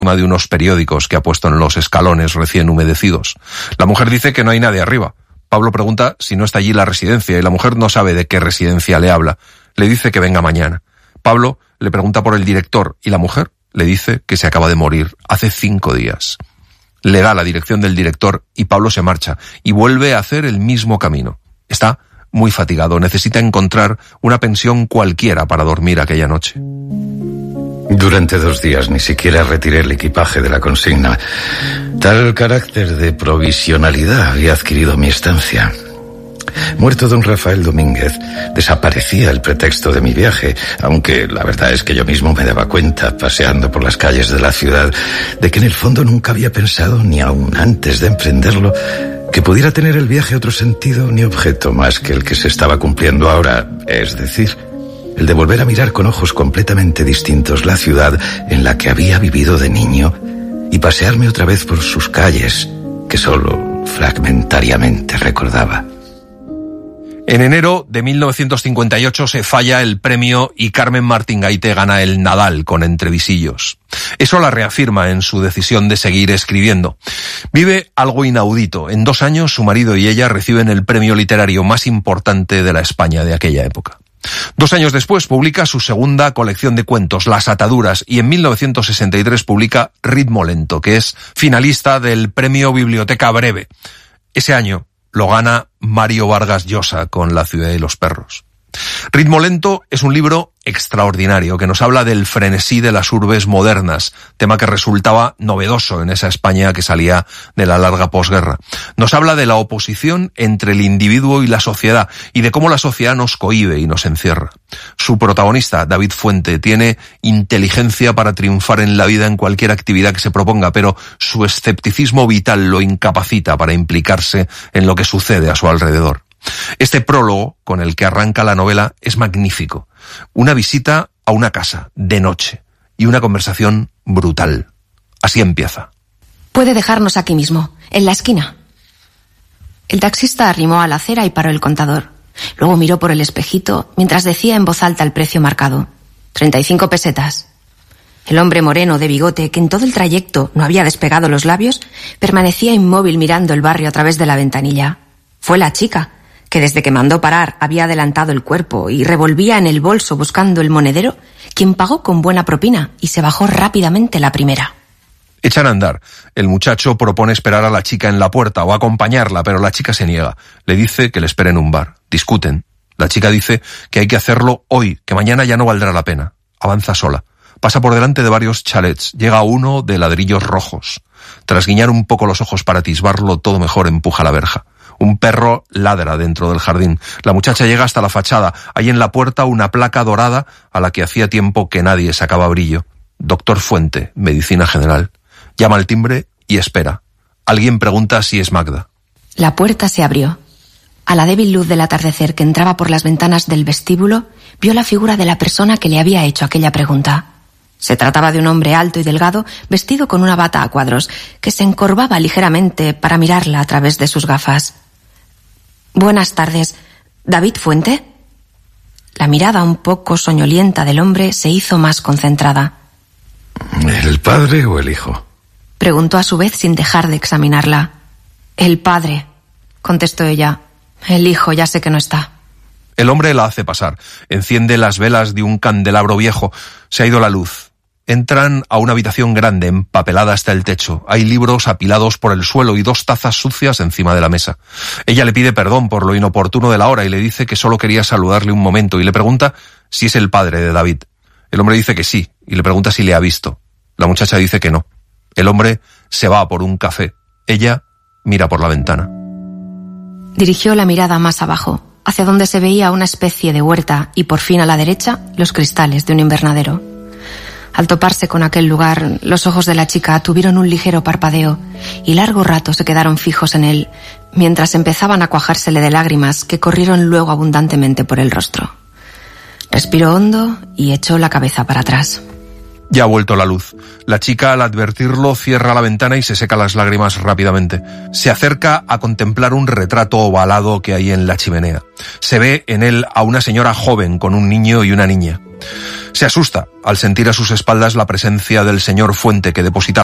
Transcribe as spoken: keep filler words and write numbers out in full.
de unos periódicos que ha puesto en los escalones recién humedecidos. La mujer dice que no hay nadie arriba. Pablo pregunta si no está allí la residencia y la mujer no sabe de qué residencia le habla. Le dice que venga mañana. Pablo le pregunta por el director y la mujer le dice que se acaba de morir hace cinco días. Le da la dirección del director y Pablo se marcha y vuelve a hacer el mismo camino. Está muy fatigado, necesita encontrar una pensión cualquiera para dormir aquella noche. Durante dos días ni siquiera retiré el equipaje de la consigna. Tal carácter de provisionalidad había adquirido mi estancia. Muerto don Rafael Domínguez, desaparecía el pretexto de mi viaje, aunque la verdad es que yo mismo me daba cuenta, paseando por las calles de la ciudad, de que en el fondo nunca había pensado, ni aun antes de emprenderlo, que pudiera tener el viaje otro sentido ni objeto más que el que se estaba cumpliendo ahora, es decir, el de volver a mirar con ojos completamente distintos la ciudad en la que había vivido de niño y pasearme otra vez por sus calles, que solo fragmentariamente recordaba. En enero de mil novecientos cincuenta y ocho se falla el premio y Carmen Martín Gaite gana el Nadal con Entrevisillos. Eso la reafirma en su decisión de seguir escribiendo. Vive algo inaudito. En dos años su marido y ella reciben el premio literario más importante de la España de aquella época. Dos años después publica su segunda colección de cuentos, Las Ataduras, y en mil novecientos sesenta y tres publica Ritmo Lento, que es finalista del premio Biblioteca Breve. Ese año lo gana Mario Vargas Llosa con La ciudad y los perros. Ritmo Lento es un libro extraordinario que nos habla del frenesí de las urbes modernas, tema que resultaba novedoso en esa España que salía de la larga posguerra. Nos habla de la oposición entre el individuo y la sociedad y de cómo la sociedad nos cohíbe y nos encierra. Su protagonista, David Fuente, tiene inteligencia para triunfar en la vida en cualquier actividad que se proponga, pero su escepticismo vital lo incapacita para implicarse en lo que sucede a su alrededor. Este prólogo, con el que arranca la novela, es magnífico. Una visita a una casa, de noche, y una conversación brutal. Así empieza. Puede dejarnos aquí mismo, en la esquina. El taxista arrimó a la acera y paró el contador. Luego miró por el espejito mientras decía en voz alta el precio marcado. Treinta y cinco pesetas. El hombre moreno de bigote, que en todo el trayecto no había despegado los labios, permanecía inmóvil mirando el barrio a través de la ventanilla. Fue la chica, que desde que mandó parar había adelantado el cuerpo y revolvía en el bolso buscando el monedero, quien pagó con buena propina y se bajó rápidamente la primera. Echan a andar. El muchacho propone esperar a la chica en la puerta o acompañarla, pero la chica se niega. Le dice que le espere en un bar. Discuten. La chica dice que hay que hacerlo hoy, que mañana ya no valdrá la pena. Avanza sola. Pasa por delante de varios chalets. Llega a uno de ladrillos rojos. Tras guiñar un poco los ojos para atisbarlo todo mejor, empuja la verja. Un perro ladra dentro del jardín. La muchacha llega hasta la fachada. Hay en la puerta una placa dorada a la que hacía tiempo que nadie sacaba brillo. Doctor Fuente, Medicina General. Llama al timbre y espera. Alguien pregunta si es Magda. La puerta se abrió. A la débil luz del atardecer que entraba por las ventanas del vestíbulo, vio la figura de la persona que le había hecho aquella pregunta. Se trataba de un hombre alto y delgado, vestido con una bata a cuadros, que se encorvaba ligeramente para mirarla a través de sus gafas. Buenas tardes. ¿David Fuente? La mirada un poco soñolienta del hombre se hizo más concentrada. ¿El padre o el hijo? Preguntó a su vez sin dejar de examinarla. El padre, contestó ella. El hijo ya sé que no está. El hombre la hace pasar. Enciende las velas de un candelabro viejo. Se ha ido la luz. Entran a una habitación grande, empapelada hasta el techo. Hay libros apilados por el suelo y dos tazas sucias encima de la mesa. Ella le pide perdón por lo inoportuno de la hora y le dice que solo quería saludarle un momento y le pregunta si es el padre de David. El hombre dice que sí y le pregunta si le ha visto. La muchacha dice que no. El hombre se va por un café. Ella mira por la ventana. Dirigió la mirada más abajo, hacia donde se veía una especie de huerta y por fin a la derecha los cristales de un invernadero. Al toparse con aquel lugar, los ojos de la chica tuvieron un ligero parpadeo y largo rato se quedaron fijos en él, mientras empezaban a cuajársele de lágrimas que corrieron luego abundantemente por el rostro. Respiró hondo y echó la cabeza para atrás. Ya ha vuelto la luz. La chica, al advertirlo, cierra la ventana y se seca las lágrimas rápidamente. Se acerca a contemplar un retrato ovalado que hay en la chimenea. Se ve en él a una señora joven con un niño y una niña. Se asusta al sentir a sus espaldas la presencia del señor Fuente, que deposita